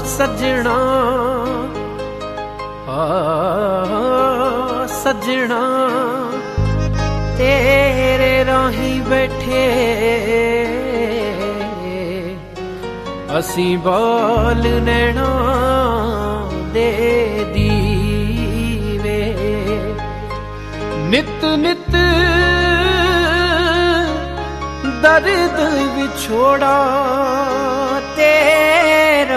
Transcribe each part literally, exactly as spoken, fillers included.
सजना आ सजना तेरे राही बैठे असी बाल नैना दे दीवे नित नित दर्द विछोड़ा तेरा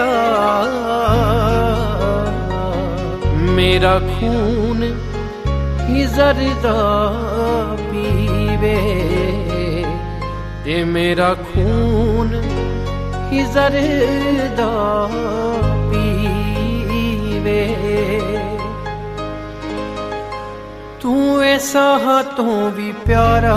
मेरा खून ही जरदा पीवे ते मेरा खून ही जरदा पीवे तू ऐसा हाथों भी प्यारा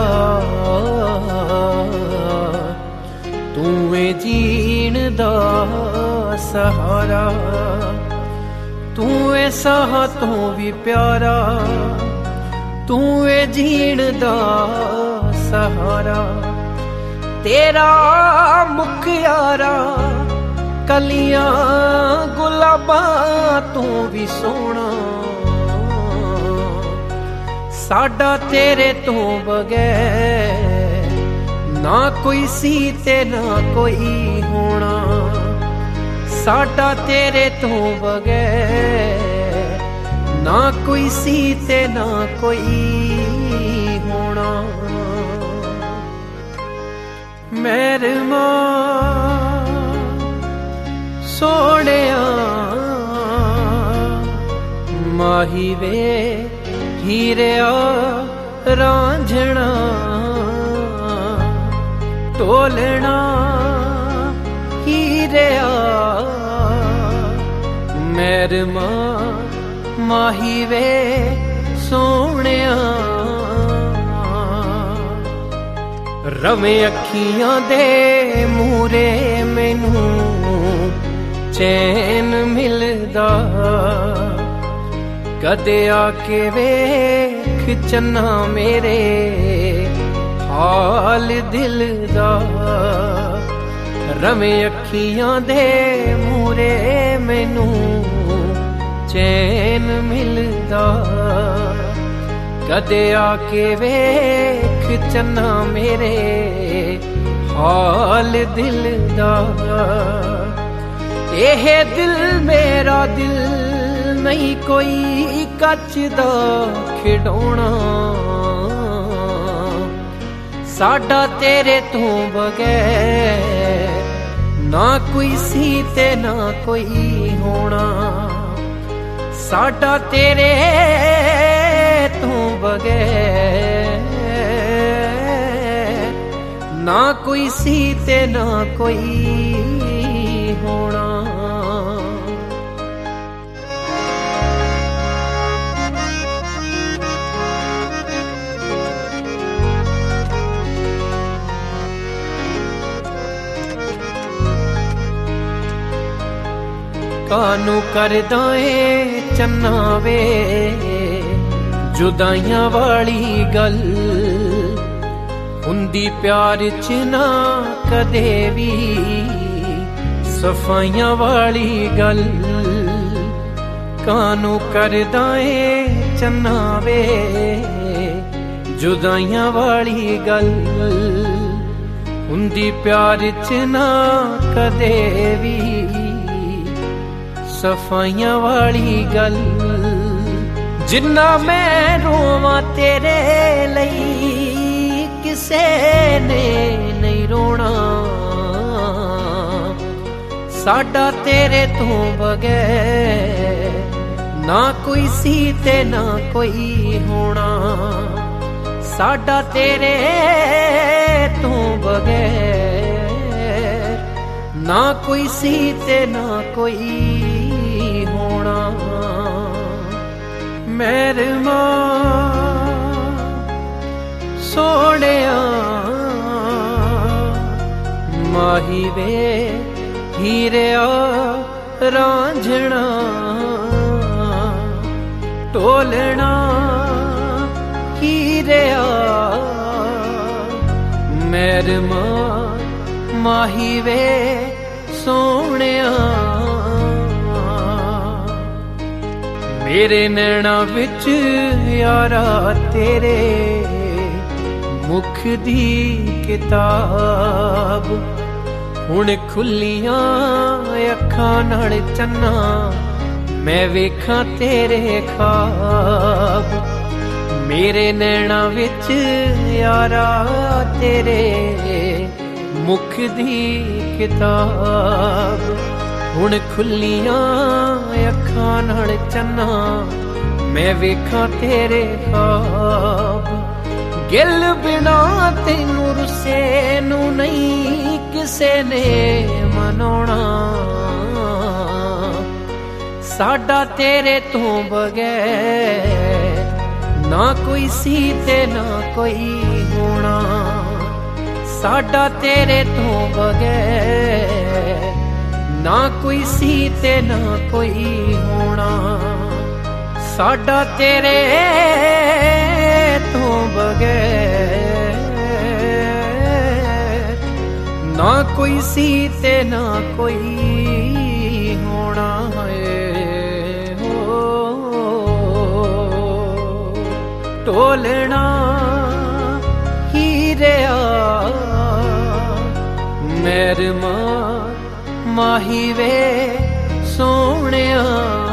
तू है जीण दा सहारा तू ऐसा हाथों भी प्यारा तू है जीण दा सहारा तेरा मुख यारा कलियां गुलाबां तू भी सोना साडा तेरे तो बगैर ना कोई सी ते ना कोई होना साडा तेरे तो बगैर ना कोई सी ते ना कोई होना मेहरमा सोहणिया माही वे हीरिया रांझना टोलना हीरिया मेहरमा माही वे सोहणिया रवे अखियां दे मूरे मैनू चैन मिलदा कदे आके वेख चन्ना मेरे हाल दिल दा रवे अखियां दे मूरे मैनू चैन मिलदा कदे आके वेख चन्ना मेरे हाल दिल दा एह दिल मेरा दिल नहीं कोई कच दा खिडौना साडा तेरे तो बगैर ना कोई सी ते ना कोई होना साडा तेरे तो बगैर ना कोई सी ते ना कोई होना कानू करदा ए चन्ना वे जुदाइयां वाली गल हुंदी प्यार च ना कदे भी सफाइयां वाली गल कानू करदा ए चन्ना वे जुदाइयां वाली गल हुंदी प्यार च ना कदे भी सफाइयां वाली गल जिन्ना मैं रोवां तेरे लई किसे ने नहीं रोना साडा तेरे तो बगैर ना कोई सी ते ना कोई होना साडा तेरे तो बगैर ना कोई सी ते ना कोई होना मेहरमा सोहणिया माही वे हीरिया रांझना टोलना हीरिया मेहरमा माही वे सोहणिया मेरे नैना विच यारा तेरे मुख दी किताब हुण खुलियां अखां नाल चन्ना मैं वेखां तेरे ख्वाब। मेरे नैना विच यारा तेरे मुख दी किताब हुण खुलियां अखां नाल चन्ना मैं वेखां तेरे ख्वाब। गिल बिना तैनू रुसे नू नहीं किसे ने मनाउणा साडा तेरे तो बगैर ना कोई सी ते ना कोई होना साडा तेरे तो बगैर ना कोई सी ते ना कोई होना साडा तेरे तो बगैर ना कोई सी ते ना कोई होना है हो टोलना ही रहा मेरे माँ माही वे सोहणिया।